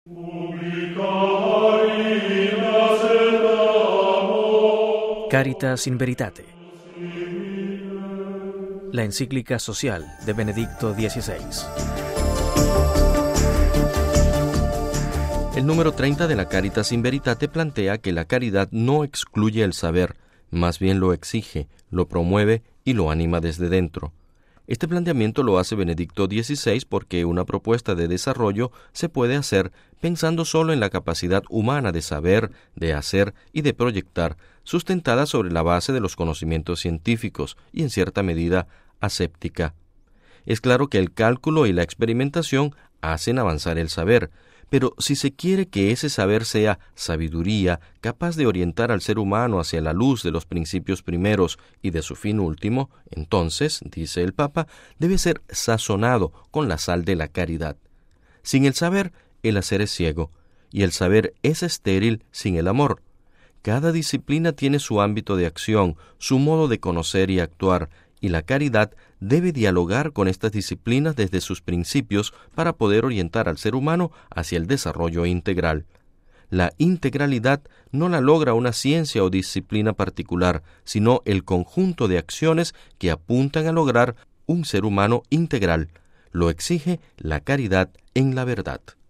Caritas in Veritate. La encíclica social de Benedicto XVI. El número 30 de la Caritas in Veritate plantea que la caridad no excluye el saber, más bien lo exige, lo promueve y lo anima desde dentro. Este planteamiento lo hace Benedicto XVI porque una propuesta de desarrollo se puede hacer pensando solo en la capacidad humana de saber, de hacer y de proyectar, sustentada sobre la base de los conocimientos científicos y en cierta medida aséptica. Es claro que el cálculo y la experimentación hacen avanzar el saber, pero si se quiere que ese saber sea sabiduría, capaz de orientar al ser humano hacia la luz de los principios primeros y de su fin último, entonces, dice el Papa, debe ser sazonado con la sal de la caridad. Sin el saber, el hacer es ciego, y el saber es estéril sin el amor. Cada disciplina tiene su ámbito de acción, su modo de conocer y actuar, y la caridad debe dialogar con estas disciplinas desde sus principios para poder orientar al ser humano hacia el desarrollo integral. La integralidad no la logra una ciencia o disciplina particular, sino el conjunto de acciones que apuntan a lograr un ser humano integral. Lo exige la caridad en la verdad.